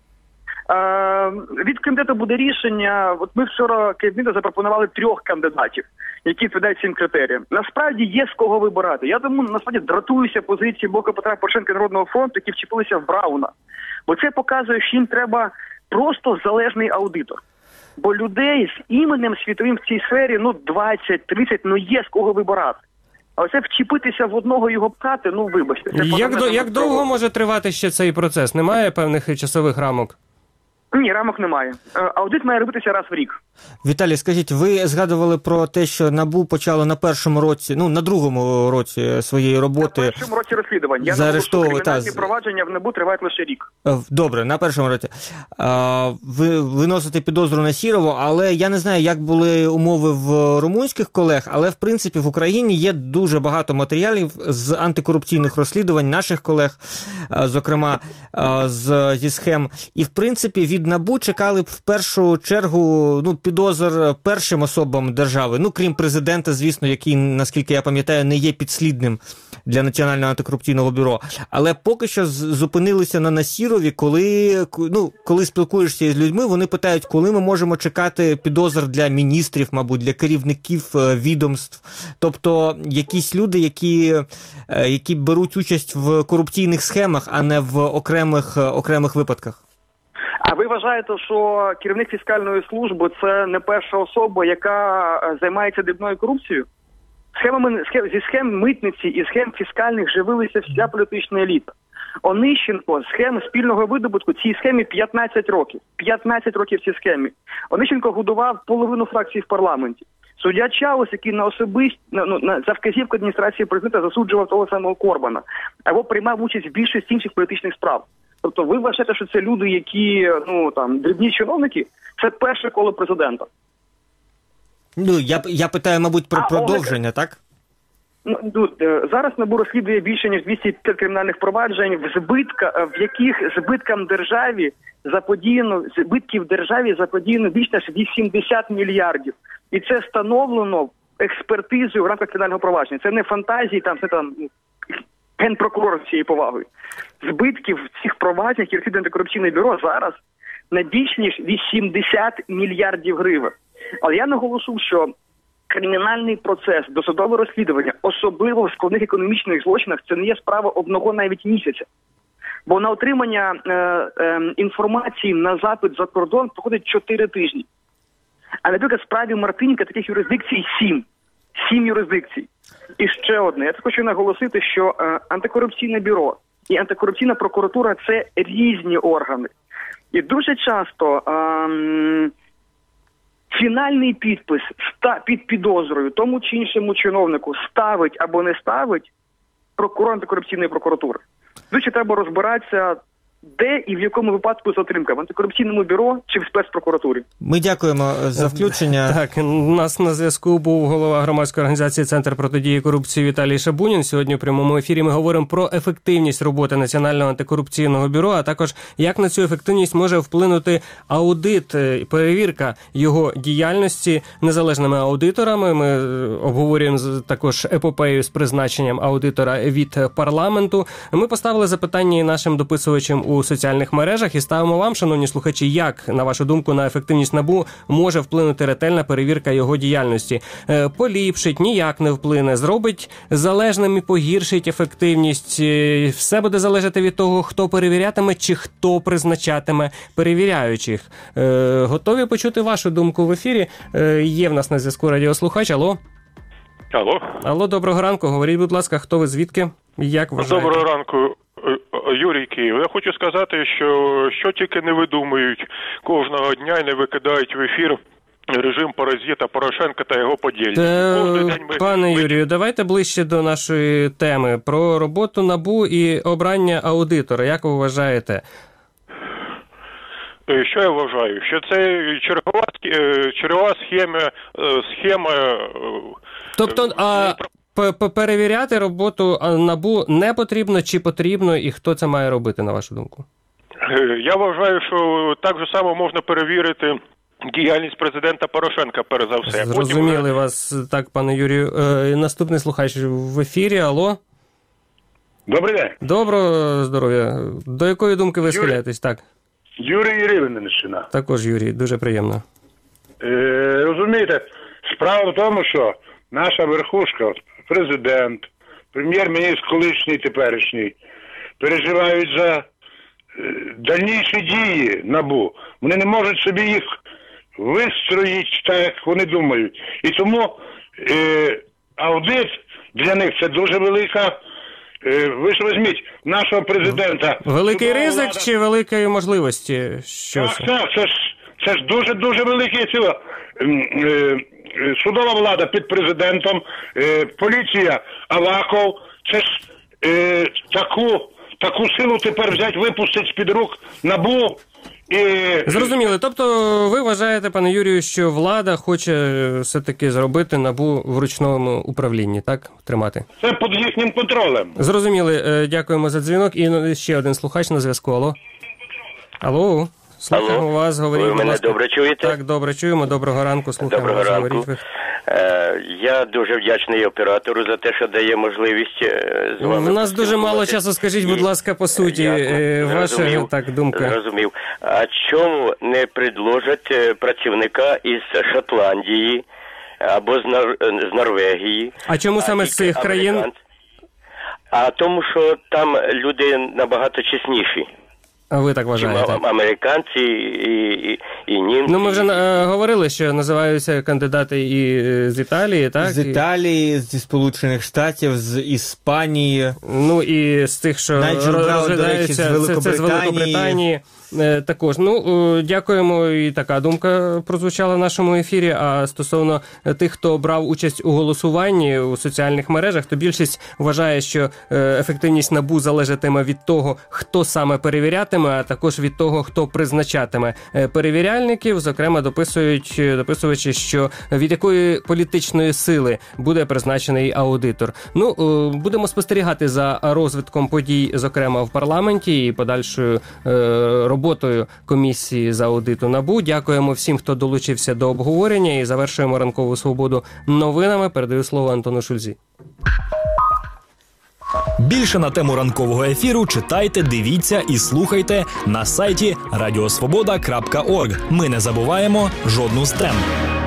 T: Від комітету буде рішення. От ми вчора кабінету запропонували трьох кандидатів, які відповідають цим критеріям. Насправді є з кого вибирати. Я тому насправді дратуюся позиції Блоку Петра Порошенка Народного фронту, які вчепилися в Брауна. Бо це показує, що їм треба просто залежний аудитор. Бо людей з іменем світовим в цій сфері, ну, двадцять-тридцять, ну, є з кого вибирати. А оце вчепитися в одного його пхати, ну, вибачте. Це
B: як до, як довго може тривати ще цей процес? Немає певних часових рамок?
T: Ні, рамок немає. Аудит має робитися раз в рік.
R: Віталій, скажіть, ви згадували про те, що НАБУ почало на першому році, ну, на другому році своєї роботи...
T: На першому році розслідувань. Я думаю, що кримінальні провадження в НАБУ тривають лише рік.
R: Добре, на першому році. Ви виносите підозру на Сірову, але я не знаю, як були умови в румунських колег, але, в принципі, в Україні є дуже багато матеріалів з антикорупційних розслідувань наших колег, зокрема, з, зі схем. І, в принципі, від НАБУ чекали б в першу чергу, ну, підозр першим особам держави, ну, крім президента, звісно, який, наскільки я пам'ятаю, не є підслідним для Національного антикорупційного бюро. Але поки що зупинилися на Насірові, коли, ну, коли спілкуєшся з людьми, вони питають, коли ми можемо чекати підозр для міністрів, мабуть, для керівників відомств. Тобто якісь люди, які, які беруть участь в корупційних схемах, а не в окремих, окремих випадках.
T: А ви вважаєте, що керівник фіскальної служби – це не перша особа, яка займається дрібною корупцією? Схемами, схем, зі схем митниці і схем фіскальних живилися вся політична еліта. Онищенко, схеми спільного видобутку, цій схемі п'ятнадцять років. п'ятнадцять років цій схемі. Онищенко годував половину фракції в парламенті. Суддя Чаус, який на особист, ну, на, за вказівку адміністрації президента засуджував того самого Корбана, або приймав участь в більшості інших політичних справ. Тобто ви вважаєте, що це люди, які, ну, там, дрібні чиновники, це перше коло президента?
R: Ну, я, я питаю, мабуть, про а, продовження, Олег... так?
T: Ну, тут, зараз НАБУ розслідує більше, ніж двісті п'ятдесят кримінальних проваджень, в, збитка, в яких збиткам державі заподіяно, збитків державі заподіяно більше ніж вісімдесят мільярдів. І це встановлено експертизою в рамках кримінального провадження. Це не фантазії, там, це там... Генпрокурор з цією повагою. Збитків в цих провадженнях, які розслідує антикорупційне бюро, зараз на більш ніж вісімдесят мільярдів гривень. Але я наголошу, що кримінальний процес, досудове розслідування, особливо в складних економічних злочинах, це не є справа одного навіть місяця. Бо на отримання е, е, інформації на запит за кордон проходить чотири тижні. А, наприклад, в справі Мартиненка таких юрисдикцій сім. Сім юрисдикцій. І ще одне. Я хочу наголосити, що е, антикорупційне бюро і антикорупційна прокуратура – це різні органи. І дуже часто е, фінальний підпис ста, під підозрою тому чи іншому чиновнику ставить або не ставить прокурор антикорупційної прокуратури. Дуже треба розбиратися, де і в якому випадку затримка? В антикорупційному бюро чи в спецпрокуратурі?
R: Ми дякуємо за включення.
B: Так, у нас на зв'язку був голова громадської організації «Центр протидії корупції» Віталій Шабунін. Сьогодні в прямому ефірі ми говоримо про ефективність роботи Національного антикорупційного бюро, а також як на цю ефективність може вплинути аудит, перевірка його діяльності незалежними аудиторами. Ми обговорюємо також епопею з призначенням аудитора від парламенту. Ми поставили запитання нашим дописувачам у соціальних мережах і ставимо вам, шановні слухачі, як, на вашу думку, на ефективність НАБУ може вплинути ретельна перевірка його діяльності. Поліпшить, ніяк не вплине, зробить залежним і погіршить ефективність. Все буде залежати від того, хто перевірятиме чи хто призначатиме перевіряючих. Готові почути вашу думку в ефірі? Є в нас на зв'язку радіослухач. Алло.
U: Алло.
B: Алло, доброго ранку. Говоріть, будь ласка, хто ви, звідки? Як вважаєте?
U: Доброго ранку. Юрій Київ. Я хочу сказати, що що тільки не видумують кожного дня і не викидають в ефір режим паразита Порошенка та його подільників.
B: Та, ми... Пане Юрію, давайте ближче до нашої теми. Про роботу НАБУ і обрання аудитора. Як ви вважаєте?
U: Що я вважаю? Що це чергова, чергова схема... схема
B: тобто, а... перевіряти роботу НАБУ не потрібно чи потрібно, і хто це має робити, на вашу думку?
U: Я вважаю, що так же само можна перевірити діяльність президента Порошенка, перш за все.
B: Зрозуміли
U: Потім...
B: вас. Так, пане Юрію. Е, наступний слухач в ефірі. Алло?
H: Добрий день.
B: Доброго здоров'я. До якої думки ви схиляєтесь? Так.
H: Юрій Рівненщина.
B: Також, Юрій. Дуже приємно.
H: Е, розумієте, справа в тому, що наша верхушка, президент, прем'єр-міністр колишній, теперішній, переживають за е, дальніші дії НАБУ. Вони не можуть собі їх вистроїти так, як вони думають. І тому е, аудит для них це дуже велика. Е, ви ж візьміть нашого президента.
B: Великий ризик влада... чи великої можливості? Що
H: так, це? так, це ж, це ж дуже-дуже великий ціло. Е, судова влада під президентом, е, поліція, Аваков, це ж е, таку, таку силу тепер взять, випустить з-під рук НАБУ. І...
B: Зрозуміли. Тобто ви вважаєте, пане Юрію, що влада хоче все-таки зробити НАБУ в ручному управлінні, так? Тримати?
H: Це під їхнім контролем.
B: Зрозуміли. Дякуємо за дзвінок. І ще один слухач на зв'язку. Алло? Алло? Слухаємо
V: Алло.
B: вас. Говоріть,
V: ви мене добре чуєте?
B: Так, добре чуємо. Доброго ранку. Слухаємо
V: Доброго
B: вас.
V: ранку.
B: Говоріть.
V: Е, я дуже вдячний оператору за те, що дає можливість е, з вами.
B: У нас дуже мало часу. Скажіть, будь ласка, по суті, е, ваша так, думка.
V: Зрозумів. А чому не предложать працівника із Шотландії або з, Нор... з Норвегії?
B: А чому саме з цих країн?
V: А тому, що там люди набагато чесніші.
B: А ви так вважаєте?
V: Американці і, і, і німці.
B: Ну, ми вже е, говорили, що називаються кандидати і з Італії, так?
R: З Італії, зі Сполучених Штатів, з Іспанії.
B: Ну, і з тих, що розглядаються, це, це з Великобританії. Е, також. Ну, дякуємо, і така думка прозвучала в нашому ефірі. А стосовно тих, хто брав участь у голосуванні у соціальних мережах, то більшість вважає, що ефективність НАБУ залежатиме від того, хто саме перевірятиме, а також від того, хто призначатиме перевіряльників. Зокрема, дописують дописувачі, що від якої політичної сили буде призначений аудитор. Ну, будемо спостерігати за розвитком подій, зокрема в парламенті, і подальшою роботою роботою комісії з аудиту НАБУ. Дякуємо всім, хто долучився до обговорення, і завершуємо ранкову свободу новинами. Передаю слово Антону Шульзі.
A: Більше на тему ранкового ефіру читайте, дивіться і слухайте на сайті радіосвобода крапка орг. Ми не забуваємо жодну з тем.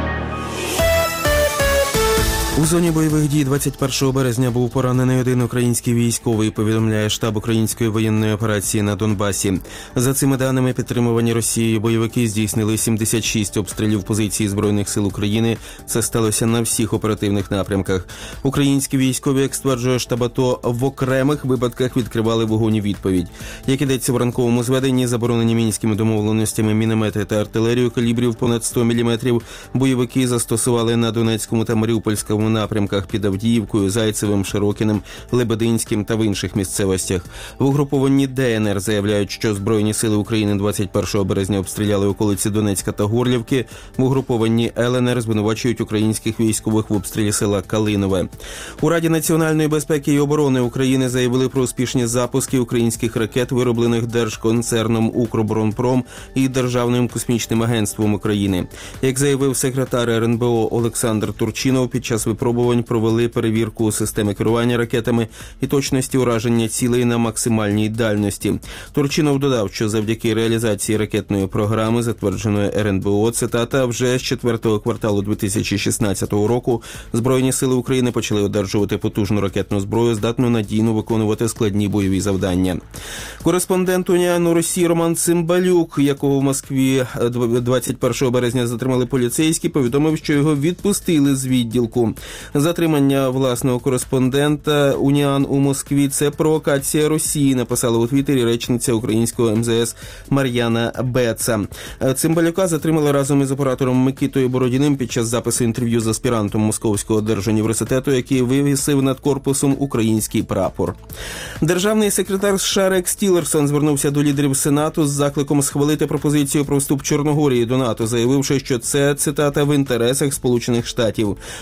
F: У зоні бойових дій двадцять першого березня був поранений один український військовий, повідомляє штаб української воєнної операції на Донбасі. За цими даними, підтримувані Росією бойовики здійснили сімдесят шість обстрілів позицій Збройних сил України. Це сталося на всіх оперативних напрямках. Українські військові, як стверджує штаб АТО, в окремих випадках відкривали вогонь у відповідь. Як ідеться в ранковому зведенні, заборонені мінськими домовленостями міномети та артилерію калібрів понад сто міліметрів бойовики застосували на Донецькому та Маріупольському напрямках під Авдіївкою, Зайцевим, Широкиним, Лебединським та в інших місцевостях. В угрупованні ДНР заявляють, що Збройні сили України двадцять першого березня обстріляли околиці Донецька та Горлівки. В угрупованні ЛНР звинувачують українських військових в обстрілі села Калинове. У Раді національної безпеки і оборони України заявили про успішні запуски українських ракет, вироблених держконцерном «Укроборонпром» і Державним космічним агентством України. Як заявив секретар ер ен бе о Олександр Турчинов, під час випробувань провели перевірку системи керування ракетами і точності ураження цілей на максимальній дальності. Турчинов додав, що завдяки реалізації ракетної програми, затвердженої ер ен бе о, цитата, вже з четвертого кварталу дві тисячі шістнадцятого року Збройні сили України почали одержувати потужну ракетну зброю, здатну надійно виконувати складні бойові завдання. Кореспондент Уніану Росії Роман Цимбалюк, якого в Москві двадцять першого березня затримали поліцейські, повідомив, що його відпустили з відділку. Затримання власного кореспондента Уніан у Москві – це провокація Росії, написала у Твіттері речниця українського ем зе ес Мар'яна Беца. Цимбалюка затримали разом із оператором Микитою Бородіним під час запису інтерв'ю з аспірантом Московського держуніверситету, який вивісив над корпусом український прапор. Державний секретар США Рекс Тілерсон звернувся до лідерів Сенату з закликом схвалити пропозицію про вступ Чорногорії до НАТО, заявивши, що це, цитата, в інтересах Сполучених Штатів. У написаному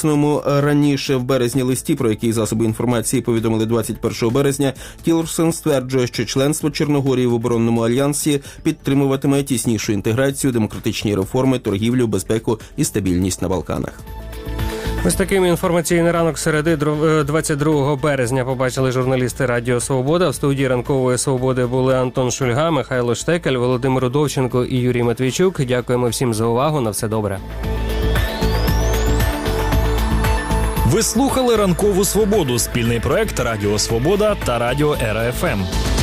F: публічному раніше в березні листі, про який засоби інформації повідомили двадцять першого березня, Тілерсон стверджує, що членство Чорногорії в оборонному альянсі підтримуватиме тіснішу інтеграцію, демократичні реформи, торгівлю, безпеку і стабільність на Балканах.
B: Ось таким інформаційний ранок середи двадцять другого березня побачили журналісти Радіо Свобода. В студії Ранкової Свободи були Антон Шульга, Михайло Штекель, Володимир Удовченко і Юрій Матвійчук. Дякуємо всім за увагу. На все добре.
A: Ви слухали Ранкову Свободу, спільний проект Радіо Свобода та Радіо Ера Еф Ем.